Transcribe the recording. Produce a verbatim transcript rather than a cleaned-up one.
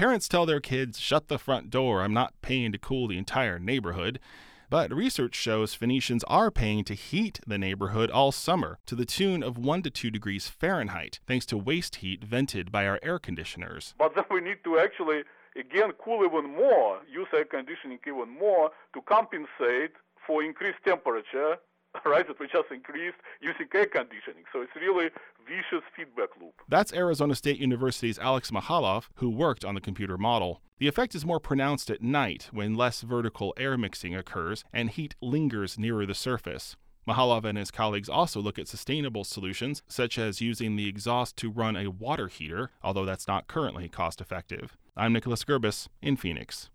Parents tell their kids, shut the front door, I'm not paying to cool the entire neighborhood. But research shows Phoenicians are paying to heat the neighborhood all summer to the tune of one to two degrees Fahrenheit, thanks to waste heat vented by our air conditioners. But then we need to actually, again, cool even more, use air conditioning even more to compensate for increased temperature, right, that we just increased using air conditioning. So it's really vicious feedback loop. That's Arizona State University's Alex Mihalov, who worked on the computer model. The effect is more pronounced at night when less vertical air mixing occurs and heat lingers nearer the surface. Mihalov and his colleagues also look at sustainable solutions, such as using the exhaust to run a water heater, although that's not currently cost-effective. I'm Nicholas Gerbis in Phoenix.